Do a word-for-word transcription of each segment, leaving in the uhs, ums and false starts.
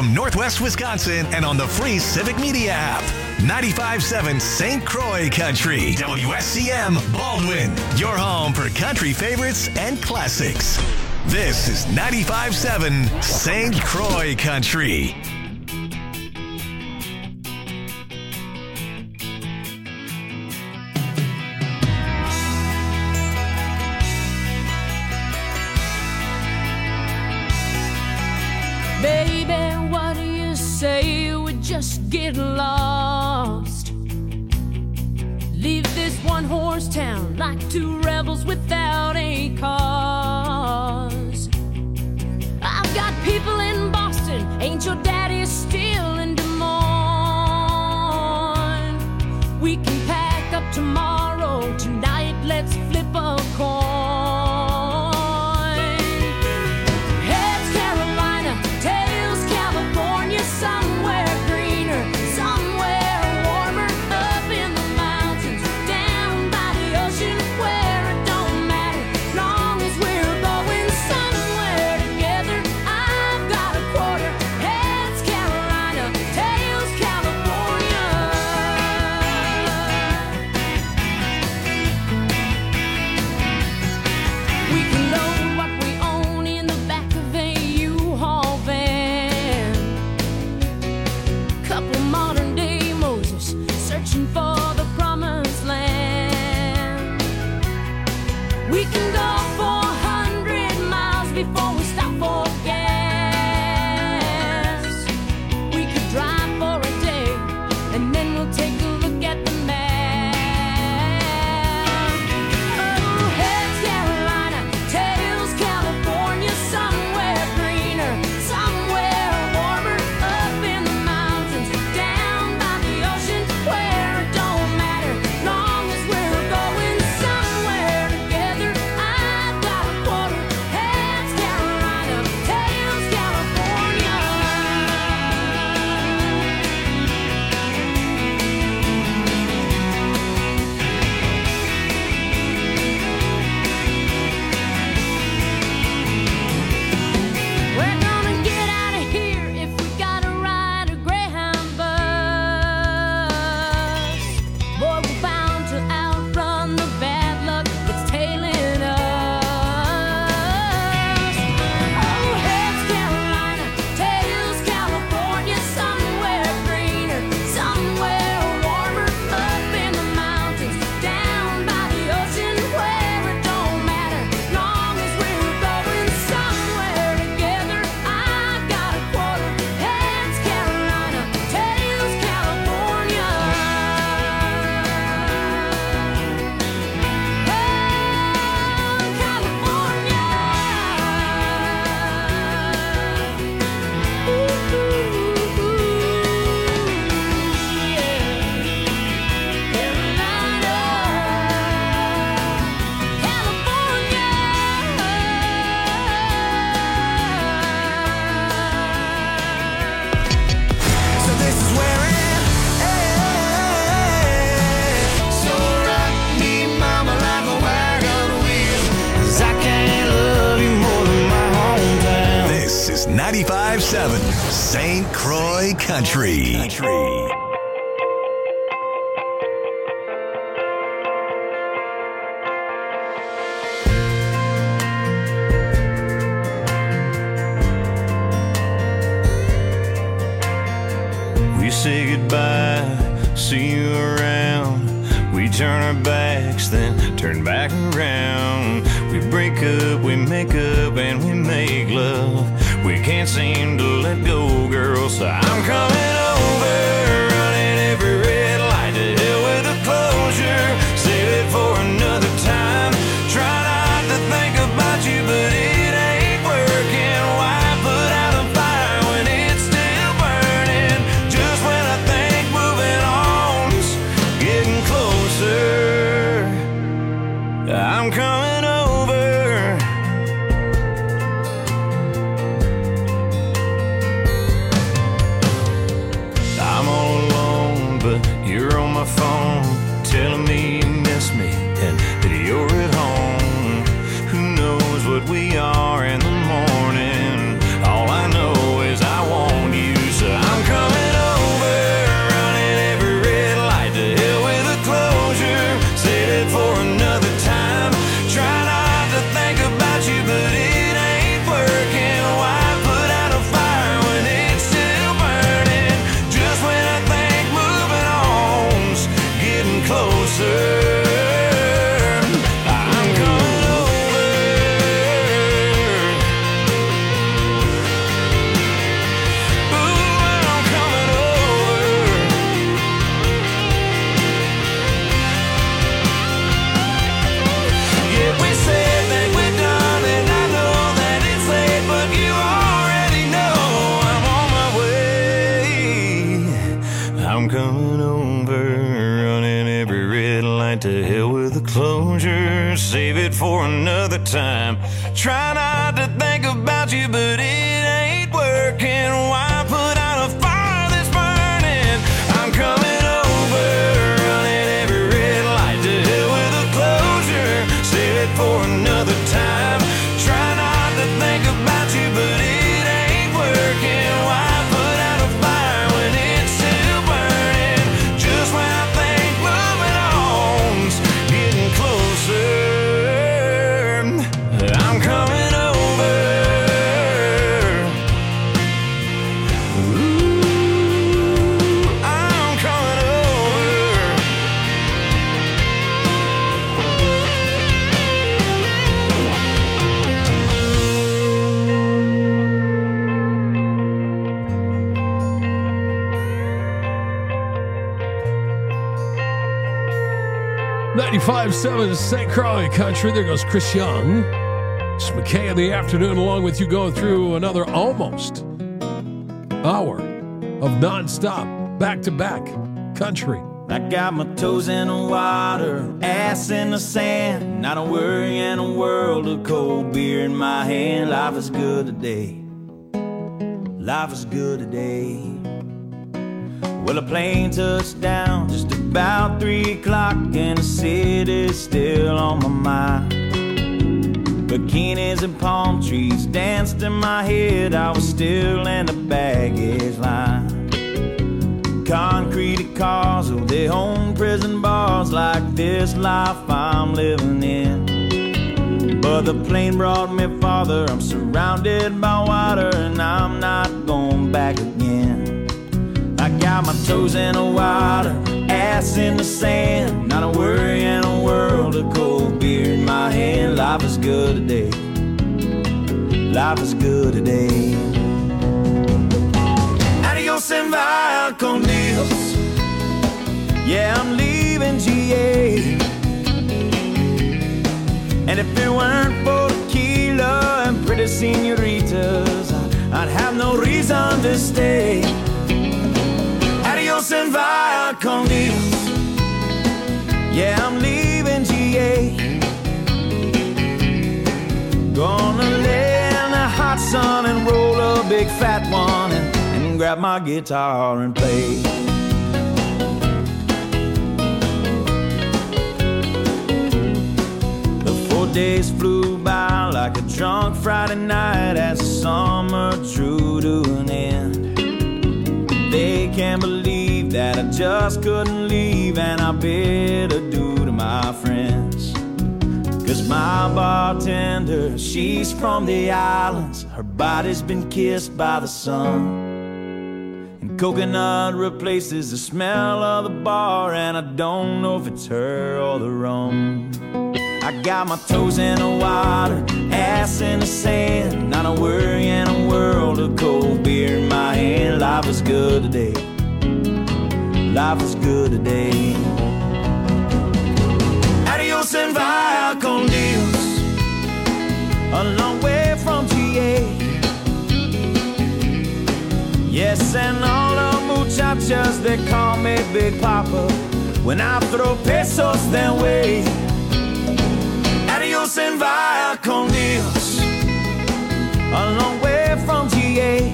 from Northwest Wisconsin and on the free Civic Media app. ninety-five point seven Saint Croix Country. W S C M Baldwin. Your home for country favorites and classics. This is ninety-five point seven Saint Croix Country. Baby, what do you say we just get lost? Leave this one-horse town like two rebels without a cause. I've got people in Boston, ain't your daddy still in Des Moines? We can pack up tomorrow, tonight let's flip a coin. Somewhere greener, somewhere warmer, up in the mountains, down by the ocean, where it don't matter, long as we're going somewhere together. I've got a quarter, heads Carolina, tails California. We can load what we own in the back of a U-Haul van. Couple modern day Moses searching for the promised land. We can go four hundred miles before we stop for gas. We could drive for a day and then we'll take a look at the map. Oh, heads Carolina, tails California, somewhere greener, somewhere warmer, up in the mountains, down by the ocean, where it don't matter, long as we're going somewhere together. I've got a quarter, heads Carolina, tails California. We're gonna get out of here if we gotta ride a Greyhound bus. Boy, we're bound to outrun the bad luck that's tailing us. Oh, heads Carolina, tails California, somewhere greener, somewhere warmer, up in the mountains, down by the ocean, where it don't matter, long as we're going somewhere together. I've got a quarter, heads Carolina, tails California. Oh, California. Ooh, ooh, ooh, yeah. Carolina, California. So this is where it ends. So rock me, mama, like a wagon wheel, 'cause I can't love you more than my hometown. This is ninety-five point seven Saint Croix Country. Country. We say goodbye, see you around. We turn our backs, then turn back around. We break up, we make up, and we make love. We can't seem to let go, girl, so I'm coming over, running every red light. To hell with the closure, save it for another time. Try not to think about you, but it ain't working. Why put out a fire when it's still burning? Just when I think moving on's getting closer, I'm coming over. I'm all alone, but you're on my phone, telling me you miss me and that you're at home. Who knows what we are in the morning? All I know is I want you over, running every red light to hell with the closure. Save it for another time. Try not to think about you, but it ain't working. Why put out a fire that's burning? I'm coming over, running every red light to hell with the closure. Save it for another time. Try not to think about you, but it ain't working. Why put out a fire when it's still burning? Just when I think moving on's getting closer, I'm coming over. Ooh, I'm coming over. ninety-five seven Saint Croix Country. There goes Chris Young. It's McKay in the afternoon, along with you, going through another almost hour of nonstop, back-to-back country. I got my toes in the water, ass in the sand, not a worry in a world of cold beer in my hand. Life is good today. Life is good today. Well, a plane touched down just about three o'clock, and the city's still on my mind. Bikinis and palm trees danced in my head. I was still in the baggage line. Concrete cars, oh, they own prison bars like this life I'm living in. But the plane brought me farther. I'm surrounded by water, and I'm not going back again. I got my toes in the water, ass in the sand, not a worry in a world of cold beer in my hand. Life is good today. Life is good today. Adios and via con Dios. Yeah, I'm leaving G A. And if it weren't for tequila and pretty senoritas, I'd have no reason to stay. Adios and via con Dios. Yeah, I'm leaving G A. Gonna lay in the hot sun and roll a big fat one, and, and grab my guitar and play. The four days flew by like a drunk Friday night as the summer drew to an end. They can't believe that I just couldn't leave, and I bid adieu to my friends. Cause my bartender, she's from the islands. Her body's been kissed by the sun, and coconut replaces the smell of the bar, and I don't know if it's her or the rum. I got my toes in the water, ass in the sand, not a worry in a world of cold beer in my hand. Life is good today. Life is good today. Adios and via con Dios. A long way from G A. Yes, and all the muchachas, they call me Big Papa when I throw pesos their way. Adios and via con Dios. A long way from G A.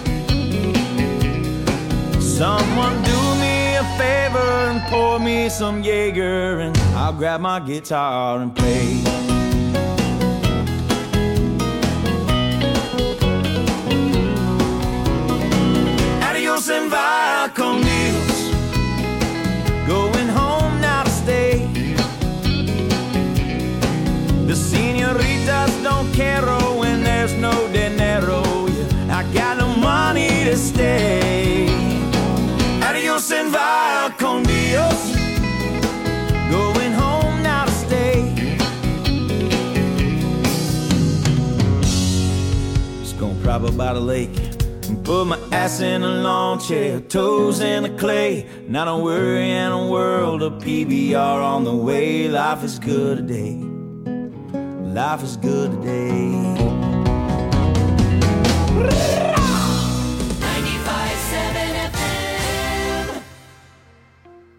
Someone do me a favor and pour me some Jaeger, and I'll grab my guitar and play. Adios and via con Dios. Going home now to stay. The senoritas don't care when there's no dinero. Yeah, I got no money to stay. Adios and via con Dios. Going home now to stay. Just gonna prop up by the lake and put my ass in a lawn chair, toes in the clay. Not a worry in a world of P B R on the way. Life is good today. Life is good today. ninety-five seven F M.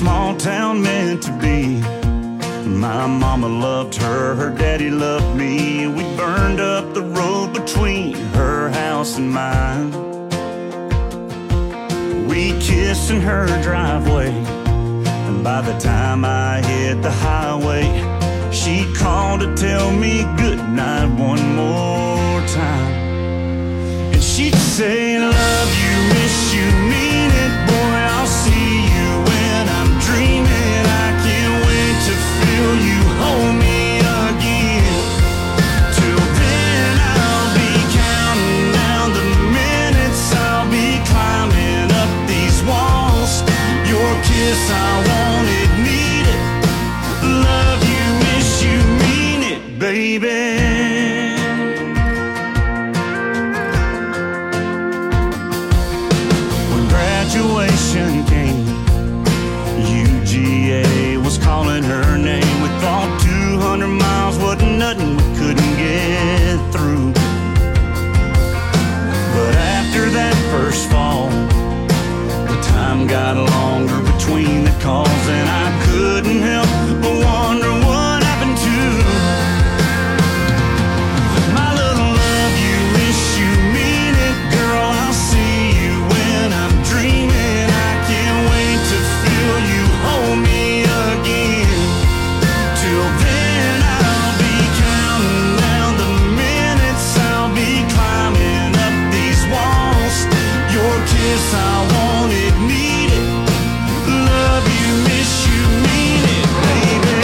small town meant to be. My mama loved her, her daddy loved me. We burned up the road between her house and mine. We kissed in her driveway, and by the time I hit the highway, she called to tell me goodnight one more time. And she'd say, love you, miss you, mean it, boy, I'll see you when I'm dreaming. I can't wait to feel you hold me again. Till then I'll be counting down the minutes, I'll be climbing up these walls. Your kiss, I want it, need it. Love you, miss you, mean it, baby. When graduation came, U G A was calling her name. We thought two hundred miles wasn't nothing we couldn't get through. But after that first fall, the time got longer between the calls, and I couldn't help but wonder what happened to my little love you, miss you, mean it, girl, I'll see you when I'm dreaming. I can't wait to feel you hold me again. Till then I'll be counting down the minutes, I'll be climbing up these walls. Your kiss, I want it, need it. Love you, miss you, mean it, baby.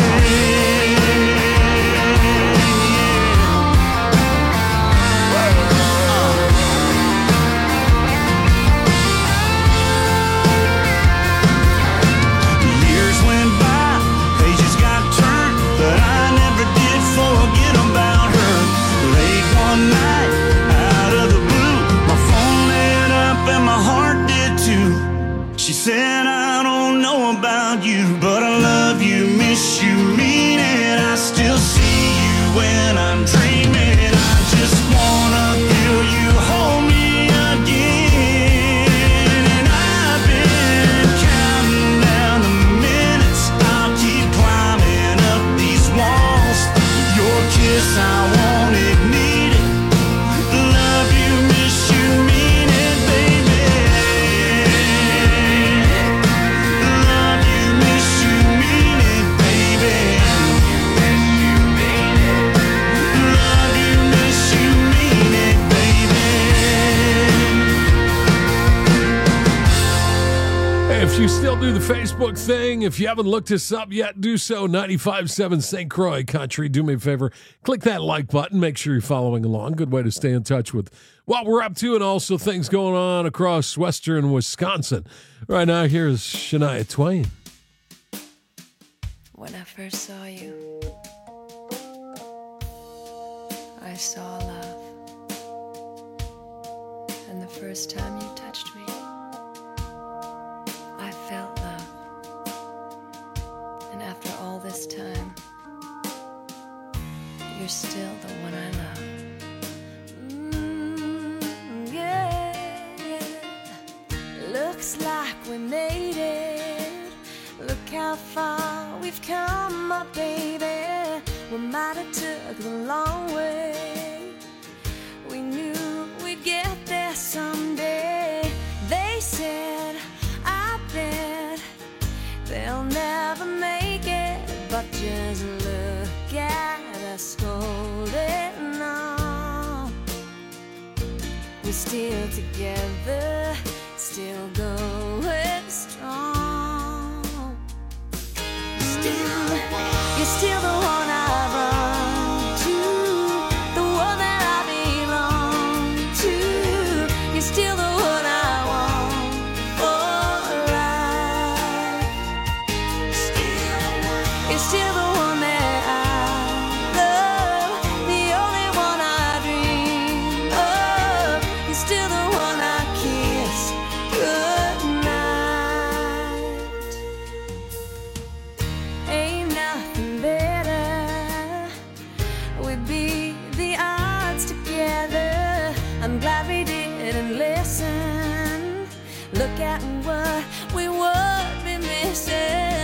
Years went by, pages got turned, but I never did forget about her. Late one night, out of the blue, my phone lit up and my heart did too. She said, I don't know about you, but I love you, miss you, mean it. I still see you when I'm dreaming. I just wanna feel you hold me again. And I've been counting down the minutes, I'll keep climbing up these walls. Your kiss, I want it, need it. Love you, miss you, mean it, baby. Love you, miss you, mean it, baby. Love you, miss you, mean it, baby. Hey, if you still do the Facebook thing, if you haven't looked us up yet, do so. ninety-five point seven Saint Croix Country. Do me a favor, click that like button. Make sure you're following along. Good way to stay in touch with what we're up to and also things going on across western Wisconsin. Right now, here's Shania Twain. When I first saw you, I saw love. And the first time you touched me, I felt love. And after all this time, you're still the one I love. Mm, yeah. Looks like we made it. Look how far we've come, my baby. We might have took the long way. We knew we'd get there someday. They said, I bet they'll never make it, but just look at us holding on. We're still together, still going strong. Still, you're still the one I run to, the one that I belong to. You're still the one I want for life. You're still the one that I love, the only one I dream of. You're still the one I kiss goodnight. Ain't nothing better. We beat the odds together. I'm glad we didn't listen. Look at what we would be missing.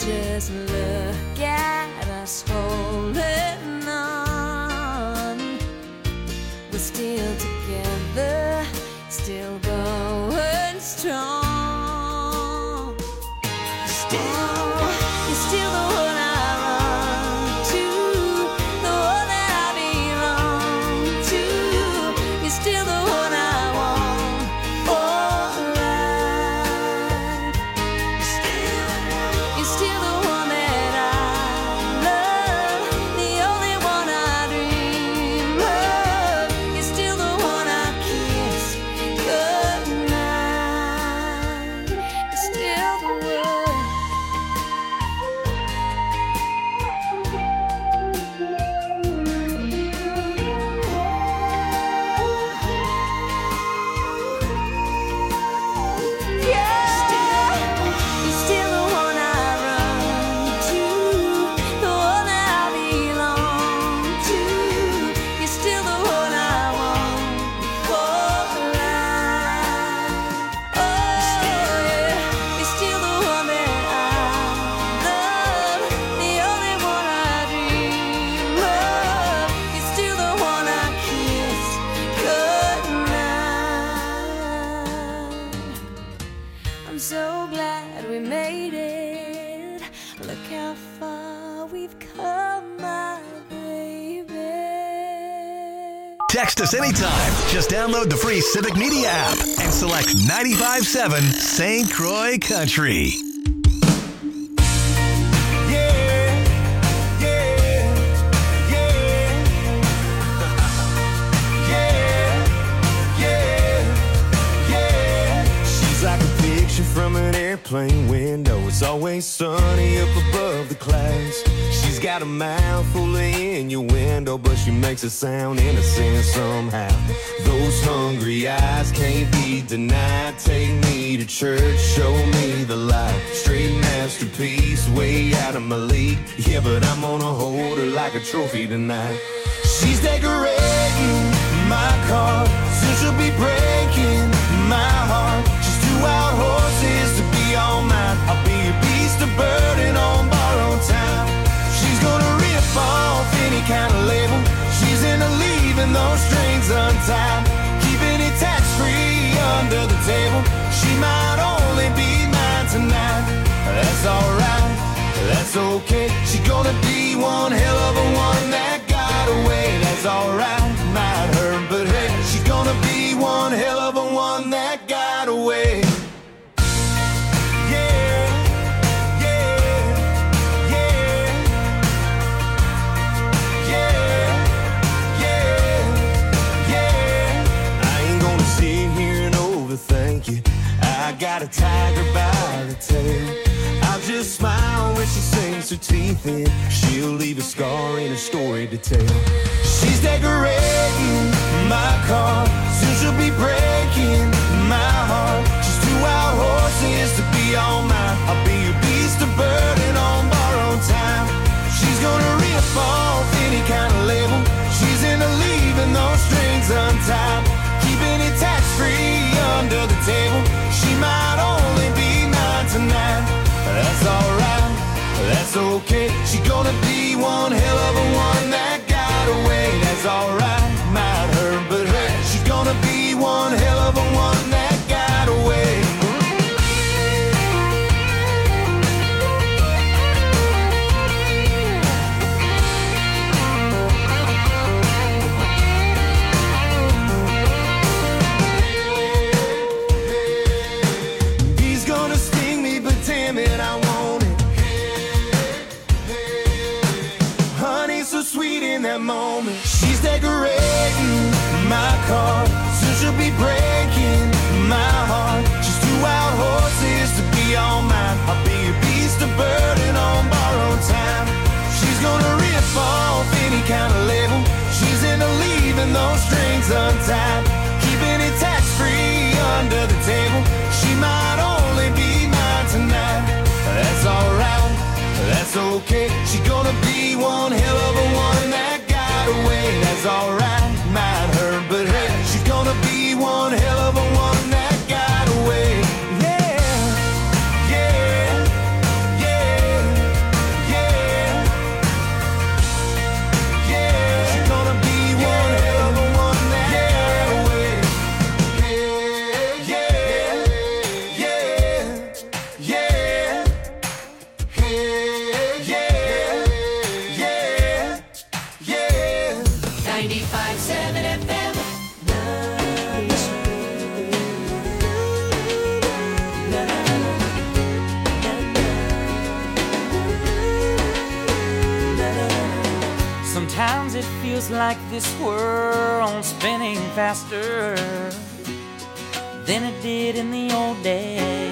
just look at us holding on. We're still together, still going strong. Still, you're still the one I run to, the one that I belong to. You're still the one I want for life. Still, you're still the one that I love, the only one I dream of. You're still the one I kiss goodnight. You're still the one. Yeah, you're still the one I run to, the one that I belong to. You're still the one I want for life. Oh yeah, you're still the one that I love, the only one I dream of. You're still the one I kiss goodnight. I'm so glad we made it. Look how far we've come, my baby. Text us anytime. Just download the free Civic Media app and select ninety-five point seven Saint Croix Country. Yeah, yeah, yeah, yeah, yeah, yeah. She's like a picture from an airplane window. It's always sunny up above the clouds. She's got a mouth full of innuendo, but she makes it sound innocent somehow. Those hungry eyes can't be denied. Take me to church, show me the light. Straight masterpiece, way out of my league. Yeah, but I'm gonna hold her like a trophy tonight. She's decorating my car, soon she'll be breaking my heart. She's two wild horses to be all mine. I'll be a beast of burden on borrowed time. She's gonna rip off any kind of label. She's into leaving those strings untied, keeping it tax-free under the table. She might only be mine tonight. That's alright, that's okay. She's gonna be one hell of a one that got away. That's alright, might hurt, but hey, she's gonna be one hell of a one that got away. Yeah, yeah, yeah, yeah, yeah, yeah. I ain't gonna sit here and overthink you. I got a tiger by the tail. I'll just smile when she sinks her teeth in. She'll leave a scar in her story to tell. She's decorating my car, soon she'll be breaking my heart. She's two wild horses to be all mine. I'll be a beast of burden on borrowed time. She's gonna rip off any kind of label. She's into leaving those strings untied, keeping it tax-free under the table. She might only be mine tonight. That's alright, that's okay. She's gonna be one hell of a one that got away. That's alright, might hurt, but hey, she's gonna be one hell of a one that got away. He's gonna sting me, but damn it, I want it. Honey, so sweet in that moment. She's decorating my car, soon she'll be breaking my heart. She's two wild horses to be all mine. I'll be a beast of burden on borrowed time. She's gonna rip off any kind of label. She's into leaving those strings untied, keeping it tax-free under the table. She might only be mine tonight. That's alright, that's okay. She's gonna be one hell of a one that got away. That's alright, might hurt, but hey, she's gonna be one hell of a one that got away. Yeah, yeah, yeah, feels like this world's spinning faster than it did in the old days.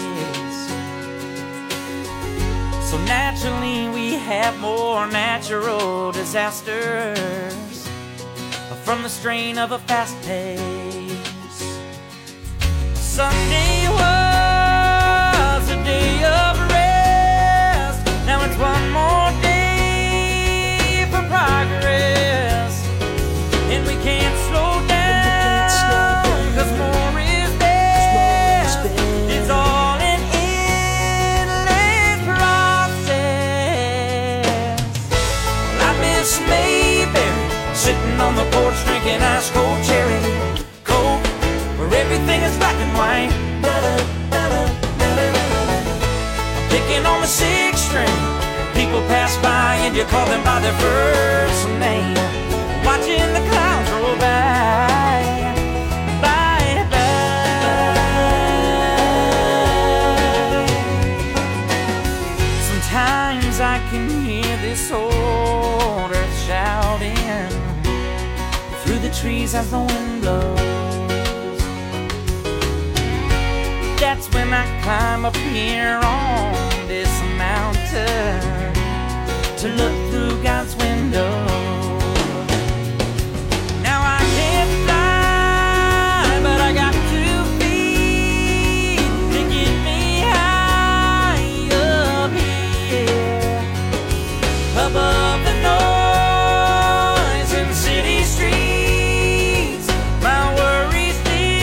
So naturally we have more natural disasters from the strain of a fast pace. Sunday was a day of rest. Now it's one more day for progress, and we can't slow down, 'cause more is best. It's all an endless process. Well, I miss Mayberry sitting on the porch drinking ice cold cherry Coke, where everything is black and white. Picking on the sixth string, people pass by and you call them by their first name. Watching the clouds roll by, by, by. Sometimes I can hear this old earth shouting through the trees as the wind blows. That's when I climb up here on this mountain to look through God's window. Now I can't fly, but I got two feet to get me high up here, above the noise in the city streets. My worries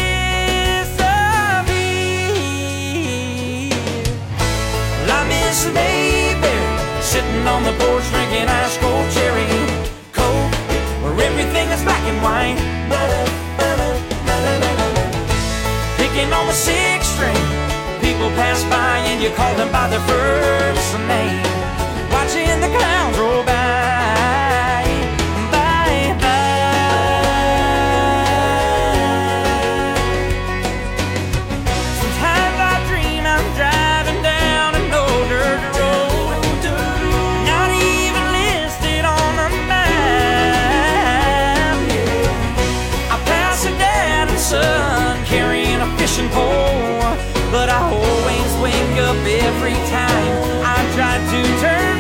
disappear. Well, I miss Mayberry sitting on the porch drinking ice cold cherry Coke, where everything is black and white. Picking on the sixth string, people pass by and you call them by their first name. Watching the clouds roll by, by, by. Sometimes I dream I'm driving down an old dirt road, not even listed on the map. I pass a dad and son carrying a fishing pole, but I always wake up every time I try to turn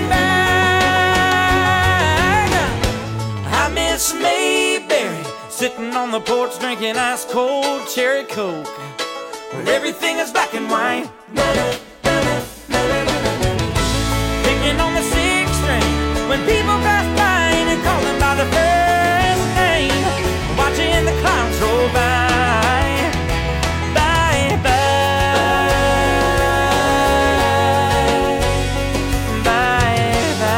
back. I miss Mayberry sitting on the porch drinking ice cold cherry Coke, where everything is black and white. Picking on the sixth string when people pass by and call them by their first name. Watching the clouds roll by, by, by, by, by.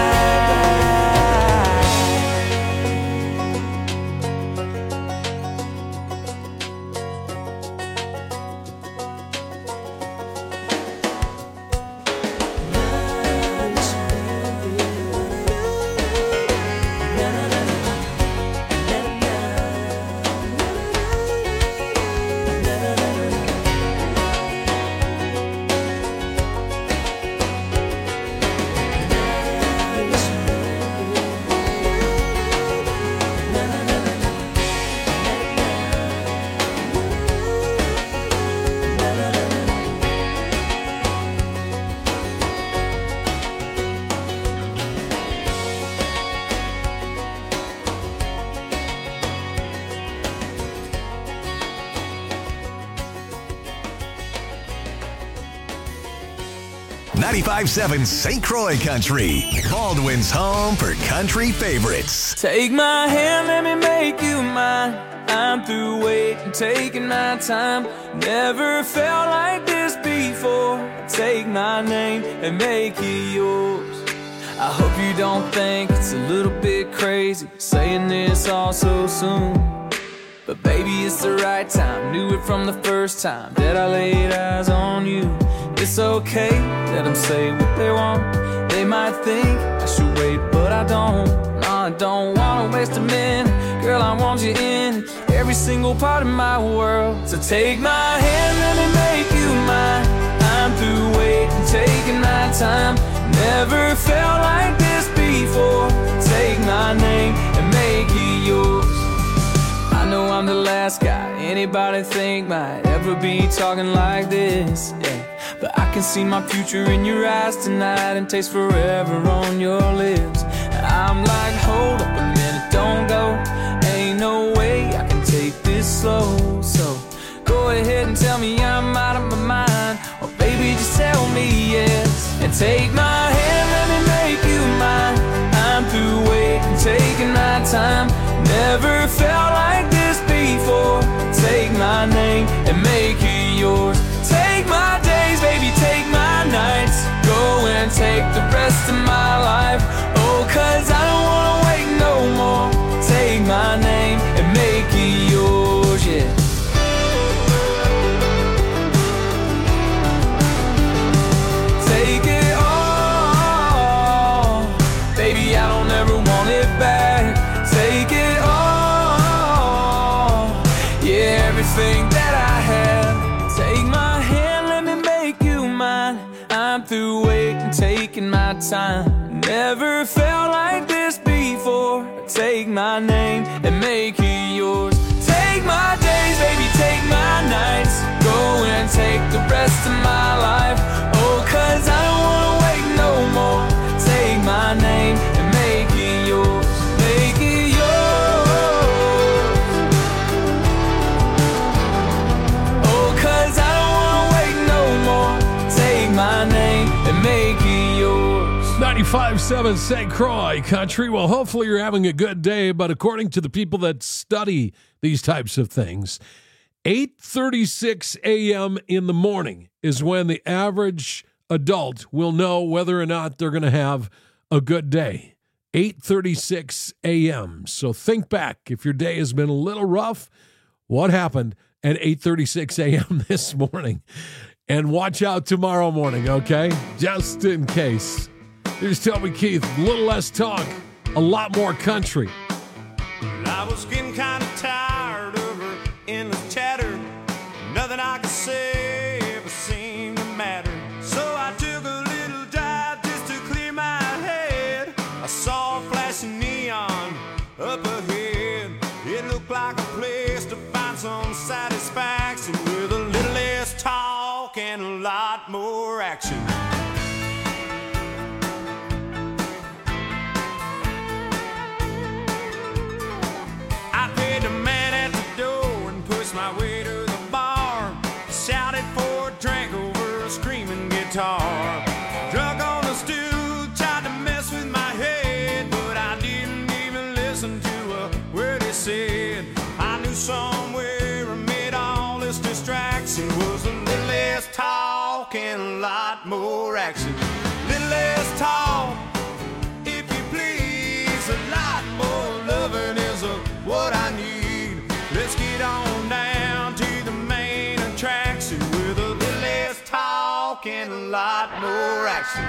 ninety-five point seven Saint Croix Country, Baldwin's home for country favorites. Take my hand, let me make you mine. I'm through waiting, taking my time. Never felt like this before. Take my name and make it yours. I hope you don't think it's a little bit crazy saying this all so soon, but baby, it's the right time. Knew it from the first time that I laid eyes on you. It's okay, let them say what they want. They might think I should wait, but I don't. No, I don't wanna waste a minute. Girl, I want you in every single part of my world. So take my hand, let me make you mine. I'm through waiting, taking my time. Never felt like this before. Take my name and make the last guy anybody think might ever be talking like this, yeah. But I can see my future in your eyes tonight and taste forever on your lips. I'm like, hold up a minute, don't go. Ain't no way I can take this slow. So go ahead and tell me I'm out of my mind, or baby just tell me yes. And take my hand, let me make you mine. I'm through waiting, taking my time. Never felt like this before. Take my name and make it yours. Take my days, baby, take my nights. Go and take the rest of my life. Oh, cause I don't wanna wait no more. Take my name and make it yours, yeah. Take it all, baby, I don't ever want it back. Take it all, yeah, everything that I have. Take my hand, let me make you mine. I'm through waiting, taking my time. Never felt like this before. Take my name and make it yours. Take my days, baby, take my nights. Go and take the rest of my life. Oh, cause I don't wanna wait no more. Take my name and make it yours. Make it yours. Oh, cause I don't wanna wait no more. Take my name and make it yours. ninety-five point seven Saint Croix Country. Well, hopefully you're having a good day, but according to the people that study these types of things, eight thirty-six a.m. in the morning is when the average adult will know whether or not they're going to have a good day. eight thirty-six a.m. So think back. If your day has been a little rough, what happened at eight thirty-six a.m. this morning? And watch out tomorrow morning, okay? Just in case. Here's Toby Keith. A little less talk, a lot more country. I was getting kind of tired of her endless chatter. Nothing I could say ever seemed to matter. So I took a little drive just to clear my head. I saw a flashing neon up ahead. It looked like a place to find some satisfaction with a little less talk and a lot more action. The man at the door and pushed my way to the bar. Shouted for a drink over a screaming guitar. Drunk on the stool, tried to mess with my head, but I didn't even listen to a word he said. I knew somewhere amid all this distraction was a little less talk and a lot more action. Little less talk, if you please, a lot more loving is a what I need. Let's get on down to the main attraction with a little less talk and a lot more action.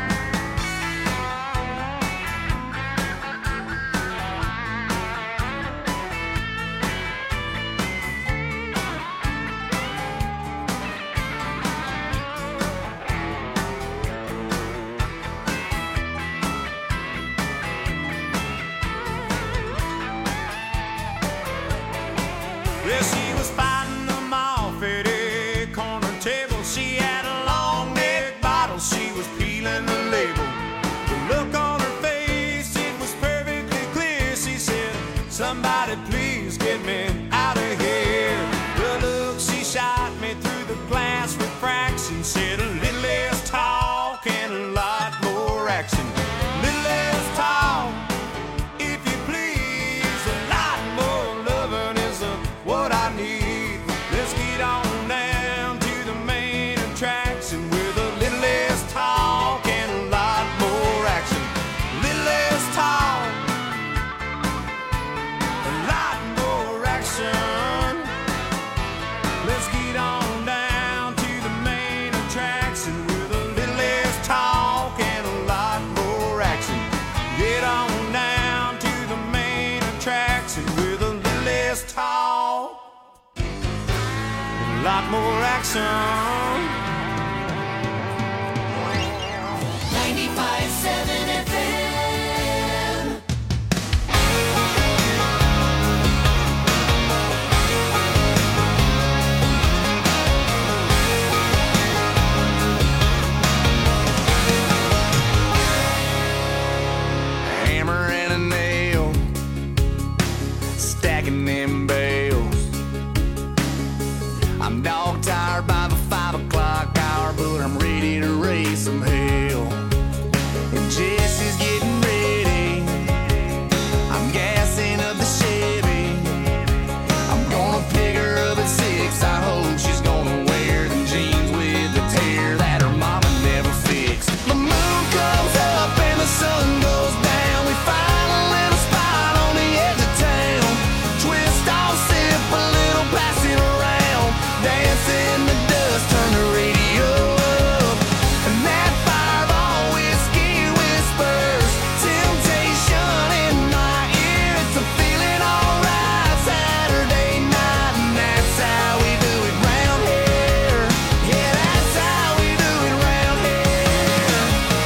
Yeah, she was fighting them off at a corner table. She had a long neck bottle, she was peeling the label. The look on her face, it was perfectly clear. She said, somebody please get me out of here. The look she shot me through the glass refraction said a little less talk and a lot more action. Little less talk, if you please, a lot more loving is a what I need. Let's get on down to the main attraction with a little less talk and a lot more action. Little less talk, a lot more action. Let's get on down to the main attraction with a little less talk and a lot more action. Get on down to the main attraction with a little less talk, a lot more action. ninety-five point seven F M. I'm dog tired by the five o'clock hour, but I'm ready to raise some hell. And Jesse's getting ready. I'm gassing up the Chevy. I'm gonna pick her up at six. I hope she's gonna wear them jeans with the tear that her mama never fixed. The moon comes up and the sun goes down. We find a little spot on the edge of town. Twist off, sip a little, pass it around. Dance in the dust, turn the radio up. And that fireball whiskey whispers temptation in my ear. It's a feeling alright Saturday night, and that's how we do it round here. Yeah, that's how we do it round here.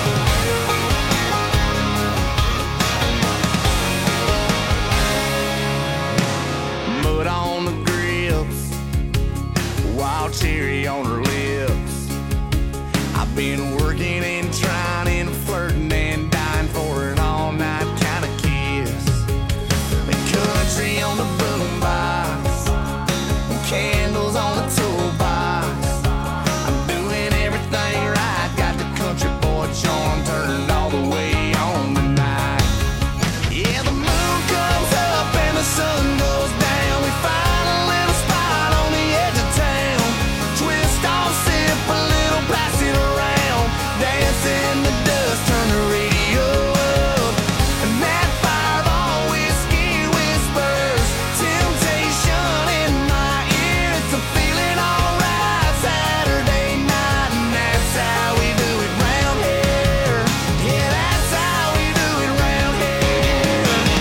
Mud on the grips, wild cherry on her lips. I've been working and trying and flirting and dying for an all-night kind of kiss. The country on the boombox, candles on the toolbox. I'm doing everything right, got the country boy charm turned all the way on tonight. Yeah, the moon comes up and the sun goes down. We find a little spot on the edge of town. Twist off, sip a little, pass it around. Dance in the dust, turn the radio up. And that fireball whiskey whispers temptation in my ear. It's a feeling alright Saturday night, and that's how we do it round here. Yeah, that's how we do it round here.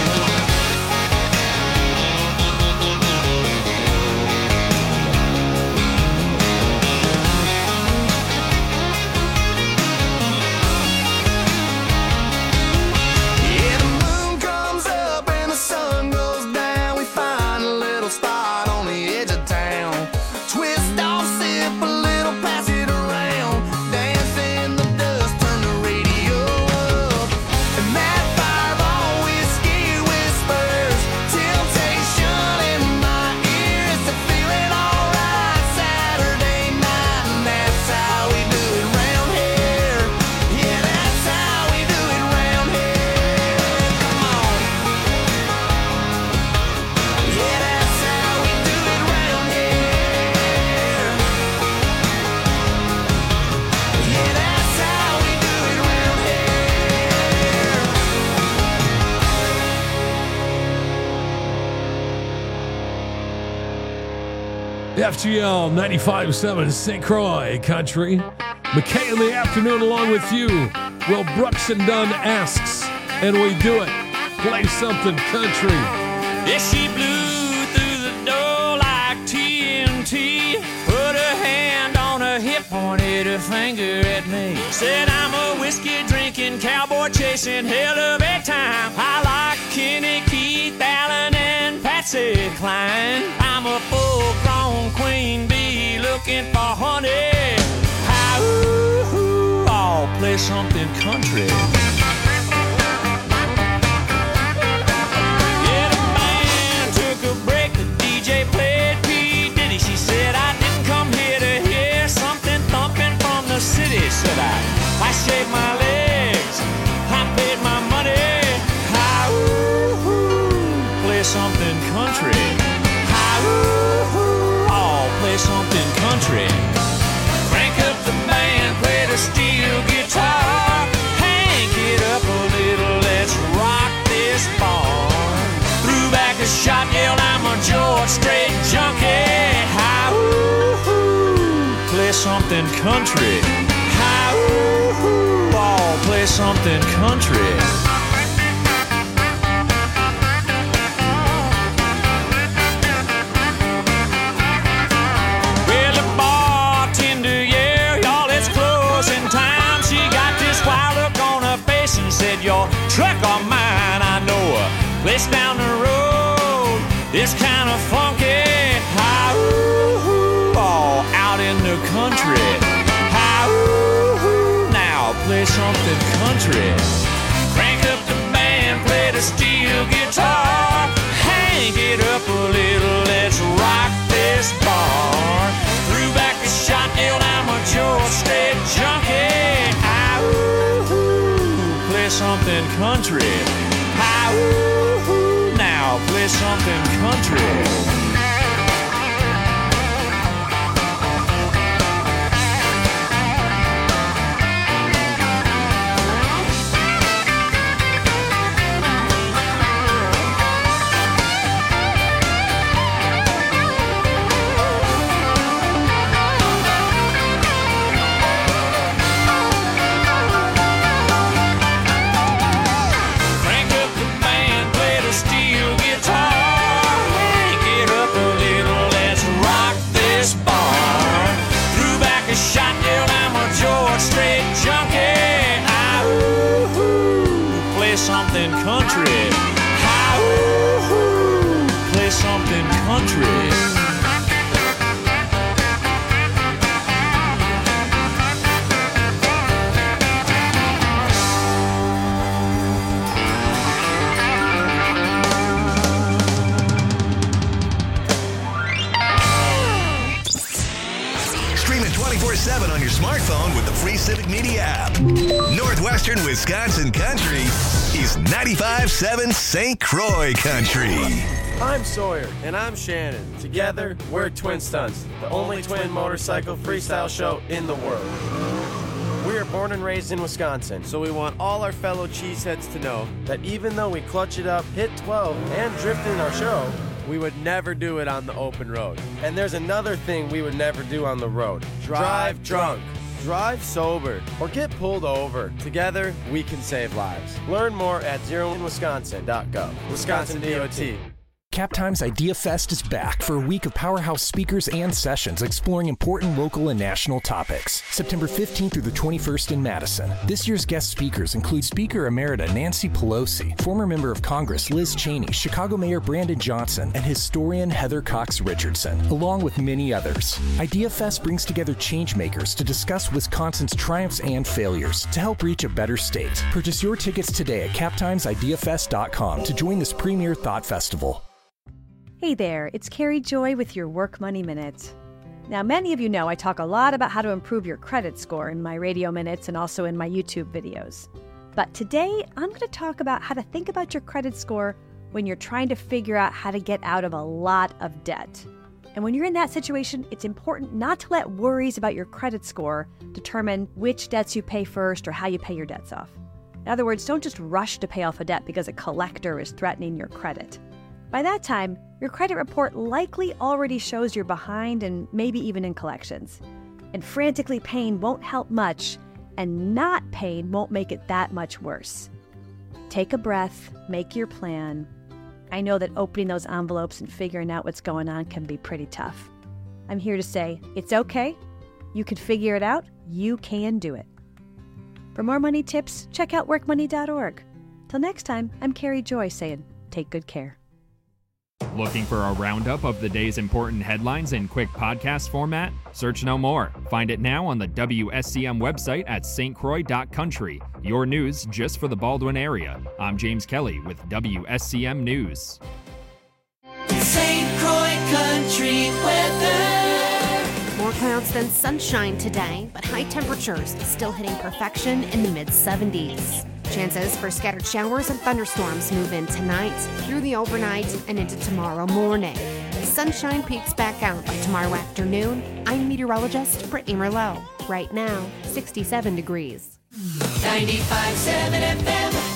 Yeah, the moon comes up and the sun goes down. We find a little spot on the edge of town. Twist off, sip a little, pass it around. Dance in the dust, turn the radio up. And that fireball whiskey whispers temptation in my ear. It's a feeling alright Saturday night, and that's how we do it round here. Yeah, that's how we do it round here. Come on. Yeah, that's how we do it round here. Yeah, that's how we do it round here. F G L ninety-five point seven Saint Croix Country. McKay in the afternoon along with you. Well, Brooks and Dunn asks, and we do it. Play something country. Yeah, she blew through the door like T N T. Put her hand on her hip, pointed her finger at me. Said I'm a whiskey drinking, cowboy chasing, hell of a time. I like Kenny, Keith, Allen, and Patsy Cline. I'm a full-grown queen bee looking for honey. Hi, ooh, ooh, I'll play something country. Yeah, the band took a break, the D J played P. Diddy. She said I didn't come here to hear something thumping from the city. Said I, I shaved my legs, I paid my money. Hi, ooh, ooh, play something country. Hi, ooh, ooh, I'll play something country. Crank up the band, play the steel guitar. Hank it up a little, let's rock this bar. Threw back a shot, yelled I'm a George Strait junkie. Hi, ooh, ooh, play something country. Hi, ooh, ooh, I'll play something country. Well, the bartender, yeah, y'all, it's closing time. She got this wild look on her face and said, your truck or mine, I know a place down the road. It's kind of funky. Hi, ooh, ooh, all out in the country. Hi, ooh, ooh, now play something country. Crank up the band, play the steel guitar. Hank it up a little, let's rock this bar. something country. Hi, woo, now play something country. Something country. Hi, woo-hoo, play something country. Stream it twenty-four seven on your smartphone with the free Civic Media app. Northwestern Wisconsin Country is ninety-five point seven Saint Croix Country. I'm Sawyer. And I'm Shannon. Together, we're Twin Stunts, the only twin motorcycle freestyle show in the world. We are born and raised in Wisconsin, so we want all our fellow cheeseheads to know that even though we clutch it up, hit twelve, and drift in our show, we would never do it on the open road. And there's another thing we would never do on the road. Drive drunk. Drive sober, or get pulled over. Together, we can save lives. Learn more at zero in wisconsin dot gov. Wisconsin D O T. Captime's Idea Fest is back for a week of powerhouse speakers and sessions exploring important local and national topics. September fifteenth through the twenty-first in Madison. This year's guest speakers include Speaker Emerita Nancy Pelosi, former member of Congress Liz Cheney, Chicago Mayor Brandon Johnson, and historian Heather Cox Richardson, along with many others. Idea Fest brings together changemakers to discuss Wisconsin's triumphs and failures to help reach a better state. Purchase your tickets today at captimes idea fest dot com to join this premier thought festival. Hey there, it's Carrie Joy with your Work Money Minute. Now, many of you know I talk a lot about how to improve your credit score in my radio minutes and also in my YouTube videos. But today, I'm going to talk about how to think about your credit score when you're trying to figure out how to get out of a lot of debt. And when you're in that situation, it's important not to let worries about your credit score determine which debts you pay first or how you pay your debts off. In other words, don't just rush to pay off a debt because a collector is threatening your credit. By that time, your credit report likely already shows you're behind and maybe even in collections. And frantically paying won't help much, and not paying won't make it that much worse. Take a breath, make your plan. I know that opening those envelopes and figuring out what's going on can be pretty tough. I'm here to say, it's okay. You can figure it out. You can do it. For more money tips, check out work money dot org. Till next time, I'm Carrie Joy saying, take good care. Looking for a roundup of the day's important headlines in quick podcast format? Search no more. Find it now on the W S C M website at s t croix dot country. Your news just for the Baldwin area. I'm James Kelly with W S C M News. Saint Croix Country weather. More clouds than sunshine today, but high temperatures still hitting perfection in the mid seventies. Chances for scattered showers and thunderstorms move in tonight, through the overnight, and into tomorrow morning. Sunshine peaks back out by tomorrow afternoon. I'm meteorologist Brittany Merlot. Right now, sixty-seven degrees. ninety-five point seven F M.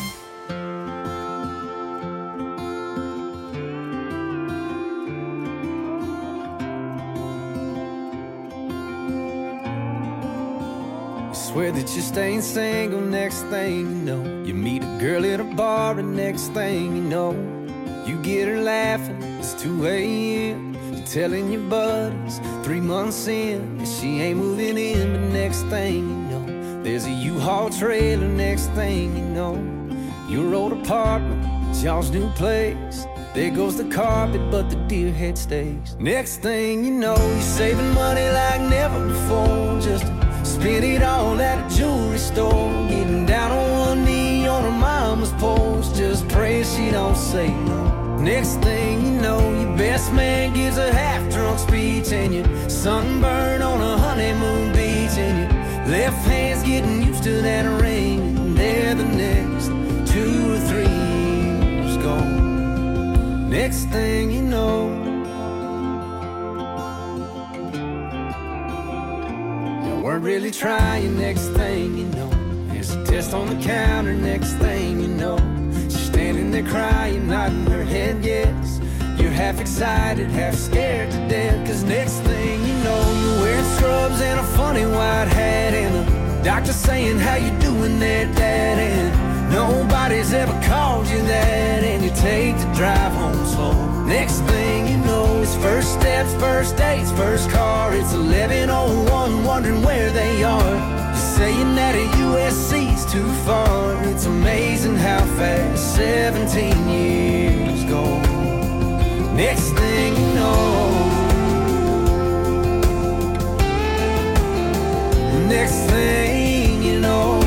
Swear that you're staying single, next thing you know, you meet a girl at a bar, and next thing you know, you get her laughing, it's two a.m. You're telling your buddies, three months in, that she ain't moving in, but next thing you know, there's a U-Haul trailer, next thing you know, your old apartment, it's y'all's new place. There goes the carpet, but the deer head stays. Next thing you know, you're saving money like never before, just spend it all at a jewelry store, getting down on one knee on her mama's porch, just pray she don't say no. Next thing you know, your best man gives a half-drunk speech, and you're sunburned on a honeymoon beach, and your left hand's getting used to that ring, and there the next two three years gone. Next thing you know, you weren't really trying. Next thing you know, there's a test on the counter. Next thing you know, she's standing there crying, nodding her head yes. You're half excited, half scared to death. Cause next thing you know, you're wearing scrubs and a funny white hat, and the doctor saying, how you doing there, Dad? And nobody's ever called you that, and you take the drive home slow. Next thing you know, it's first steps, first dates, first car. It's eleven oh one, wondering where they are. You're saying that a U S C's too far. It's amazing how fast seventeen years go. Next thing you know, next thing you know,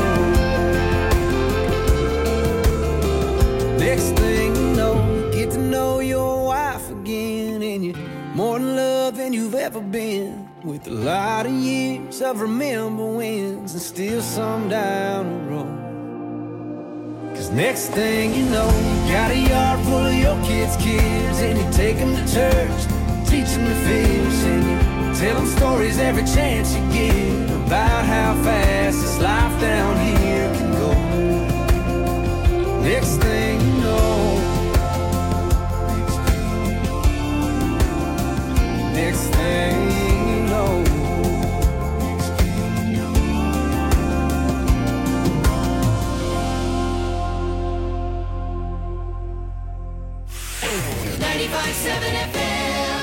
next thing you know, you get to know your wife again, and you're more in love than you've ever been, with a lot of years of remember wins and still some down the road. Cause next thing you know, you got a yard full of your kids' kids, and you take them to church, teach them to fish, and you tell them stories every chance you get about how fast this life down here can go. Next thing you know, next thing you know, ninety-five point seven F M.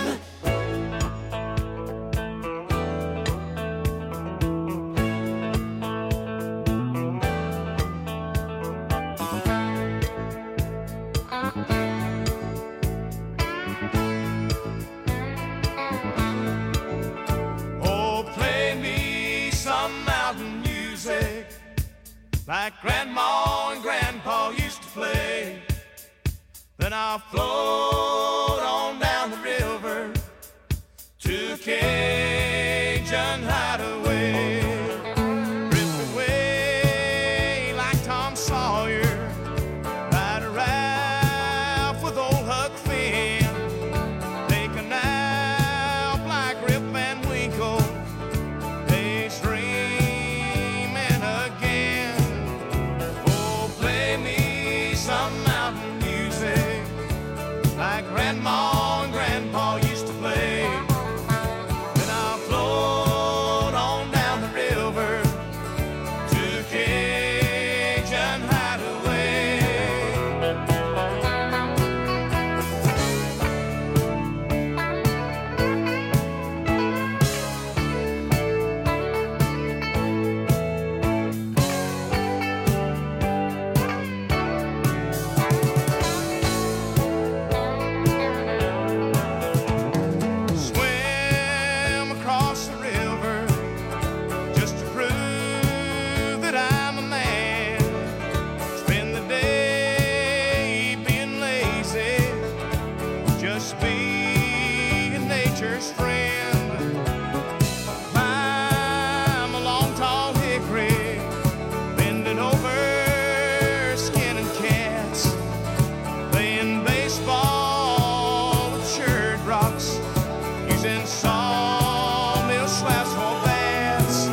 Oh, play me some mountain music like Grandma and Grandpa used to play. Then I'll float on down the river to Cajun Hideaway. Drift away like Tom Sawyer, ride a raft with old Huck Finn, take a nap like Rip Van Winkle, daydreaming again. Oh, play me some mountain music like Grandma and Grandpa used to play. Then I'll float on down the river to Cajun Hideaway. Swim across the river just to prove that I'm a man. Spend the day being lazy, just being nature's friend. Climb a long tall hickory, bending over, skinning cats, playing baseball with shirt rocks, using sawmill slabs for bats.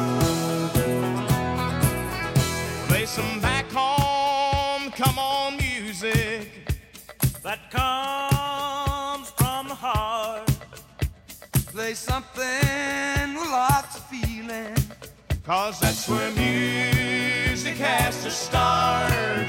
Play some back home, come on music that comes from the heart. Play something with lots of feeling, cause that's where music has to start.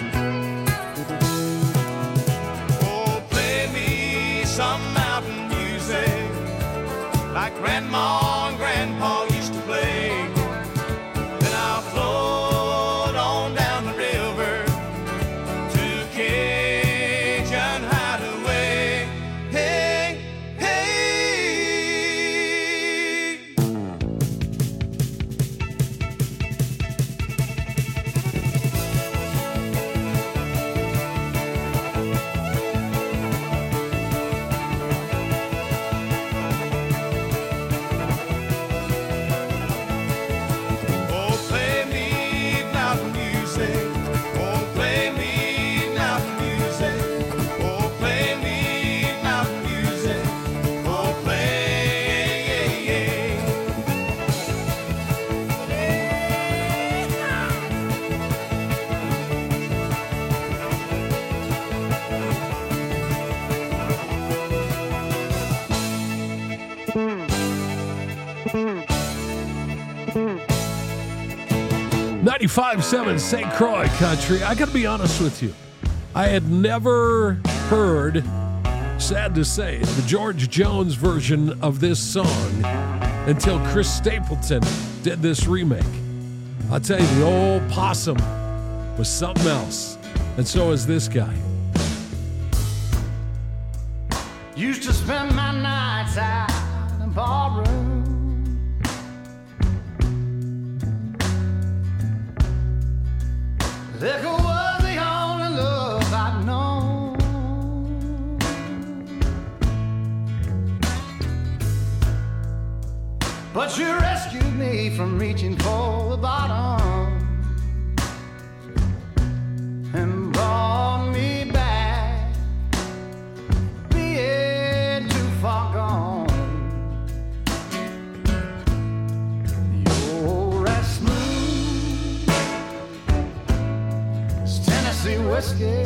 Oh, play me some mountain music like Grandma and Grandpa used to play. Then I'll float on down the river to Cajun Hideaway. Hey, hey. ninety-five seven Saint Croix Country. I got to be honest with you. I had never heard, sad to say, the George Jones version of this song until Chris Stapleton did this remake. I'll tell you, the old Possum was something else. And so is this guy. Used to spend my nights out in ballroom. Liquor was the only love I'd known. But you rescued me from reaching for the bottom and brought me back, being too far gone. You're as smooth as Tennessee whiskey.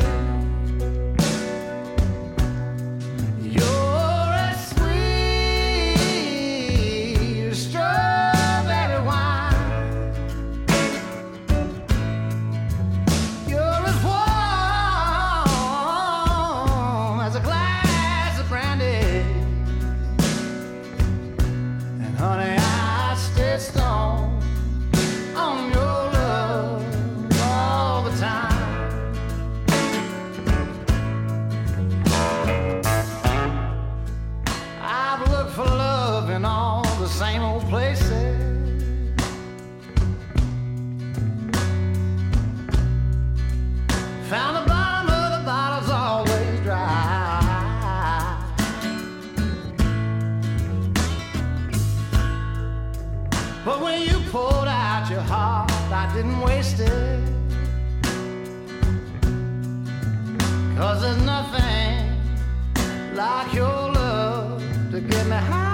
You're as sweet as strawberry wine. You're as warm as a glass of brandy. And honey, I stay strong on your love all the time. I've looked for love in all the same old places. Found the bottom of the bottle's always dry. But when you poured out your heart, I didn't waste it. 'Cause there's nothing like your love to get me high.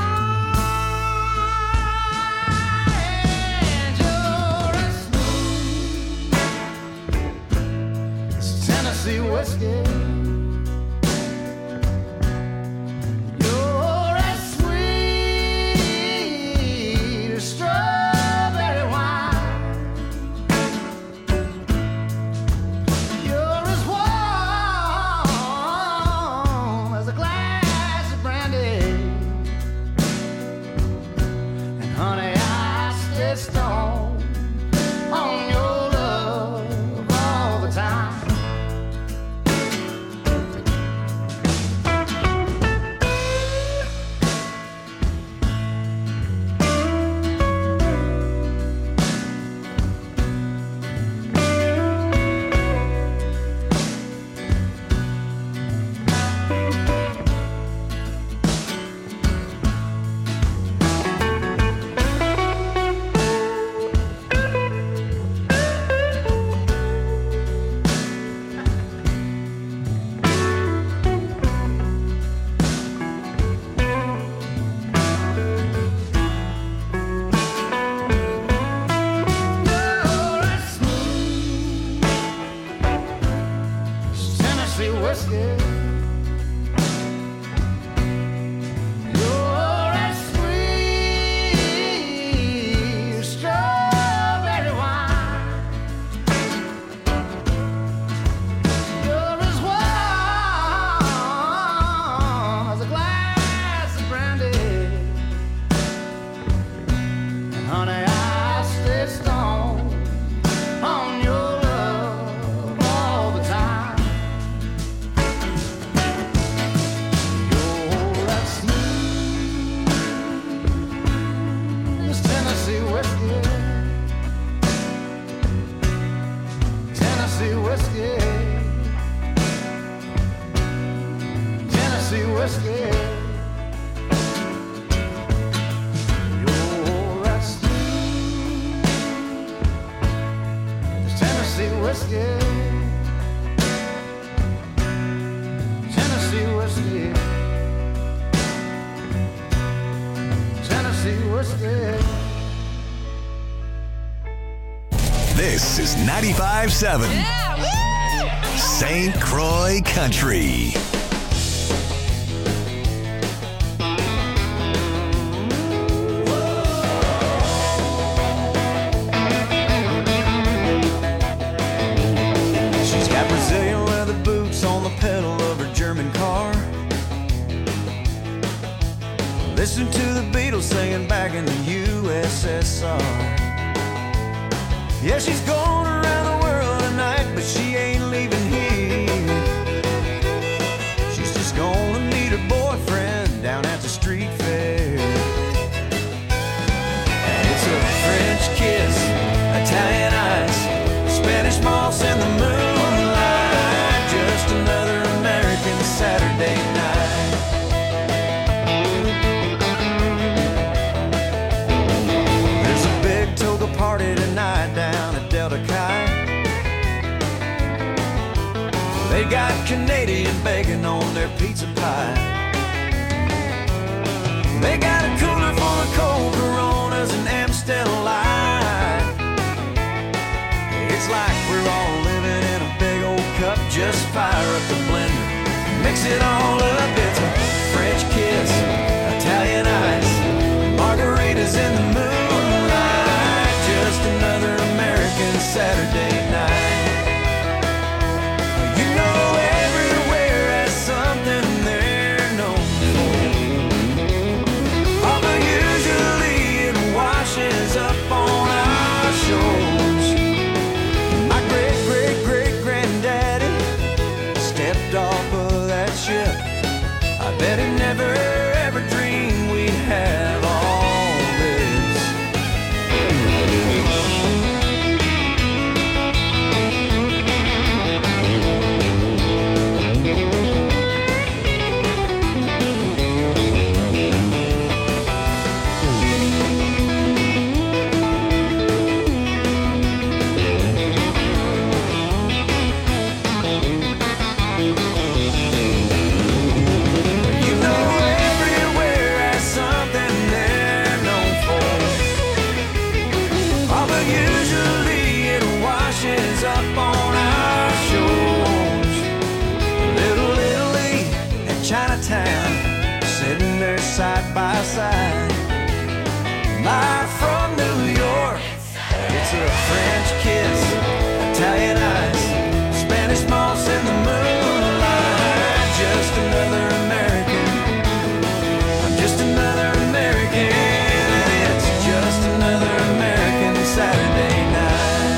And you're as smooth as Tennessee whiskey. You're as sweet as strawberry wine. You're as warm as a glass of brandy. And honey, I stay strong on your love all the time. You're as smooth as Tennessee whiskey. You're as sweet as strawberry wine. You're as warm as a glass of brandy. And honey, I stay strong on your love all the time. You're as smooth as Tennessee whiskey. Tennessee whiskey. Tennessee whiskey. You're as smooth as Tennessee whiskey. Tennessee whiskey. Tennessee whiskey. This is ninety-five seven Saint Croix Country. S S R. Yeah, she's going around the world tonight, but she ain't leaving here. She's just gonna meet her boyfriend down at the street fair. And it's a French kiss, Italian ice, Spanish moss in the moonlight, just another American Saturday night. There's a big toga party tonight down at Delta Chi. They got Canadian bacon on their pizza pie. They got a cooler full of cold Coronas and Amstel Light. It's like we're all living in a big old cup. Just fire up the blender, mix it all up. It's a French kiss, Italian ice, margaritas in the moonlight, just another American Saturday night. You know everywhere has something they're known for, although usually it washes up on our shores. My great, great, great granddaddy stepped off of that ship. I bet he never ever dreamed we'd have all this. You know everywhere has something they're known for, although usually it washes up on our shores. Little Italy and Chinatown, sitting there side by side. Live from New York, it's a French kiss, Italian ice, Spanish moss in the moonlight, just another American. I'm just another American, and it's just another American Saturday night.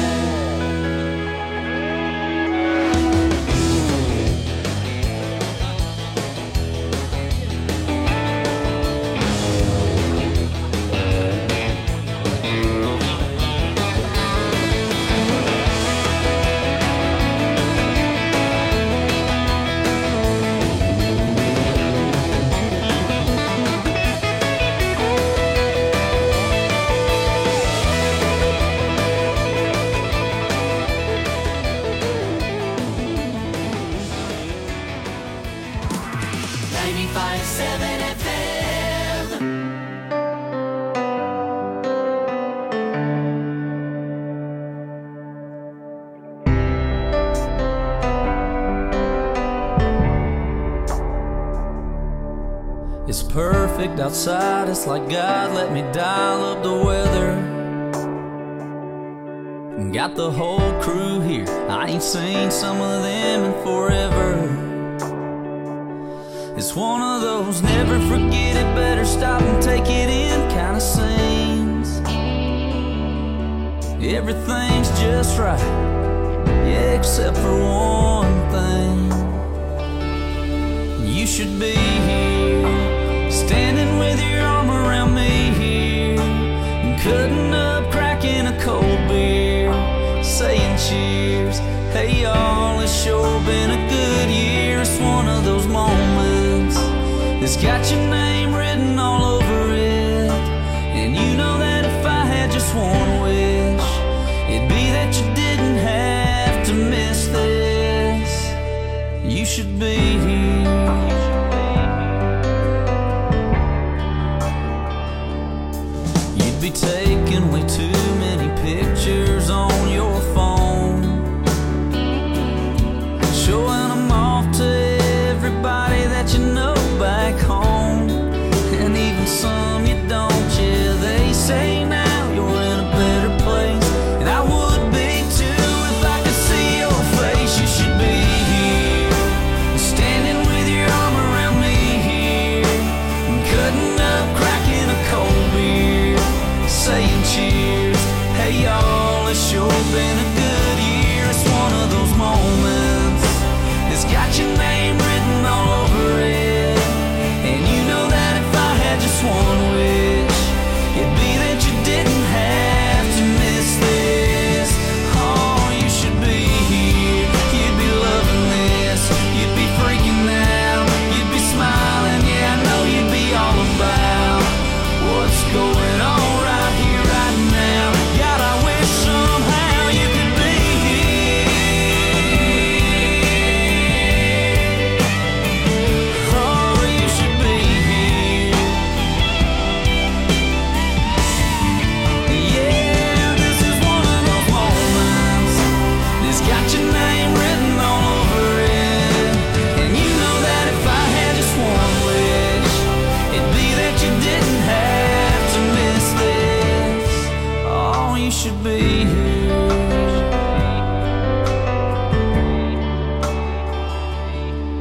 ninety-five seven F M. It's perfect outside, it's like God let me dial up the weather. Got the whole crew here, I ain't seen some of them in forever. It's one of those never forget it, better stop and take it in kind of scenes. Everything's just right, yeah, except for one thing. You should be here, standing with your arm around me here, cutting up, cracking a cold beer, saying cheers. Hey y'all, it's sure been a good year. It's one of those moments that's got your name written all over it. And you know that if I had just one wish, it'd be that you didn't have to miss this. You should be here. You'd be taking way too many pictures on your phone, showing them off to everybody that you know back home, and even Hey y'all, it's sure been a good year. It's one of those moments that's got your name written all over it. And you know that if I had just one wish, it'd be that you didn't have to miss this. Oh, you should be here, you'd be loving this, you'd be freaking out, you'd be smiling, yeah, I know you'd be all about what's going on right here, right now. God, I wish somehow you could be here. Oh, you should be here. Yeah, this is one of those moments that's got your name written all over it. And you know that if I had just one wish, it'd be that you didn't have to miss this. Oh, you should be here.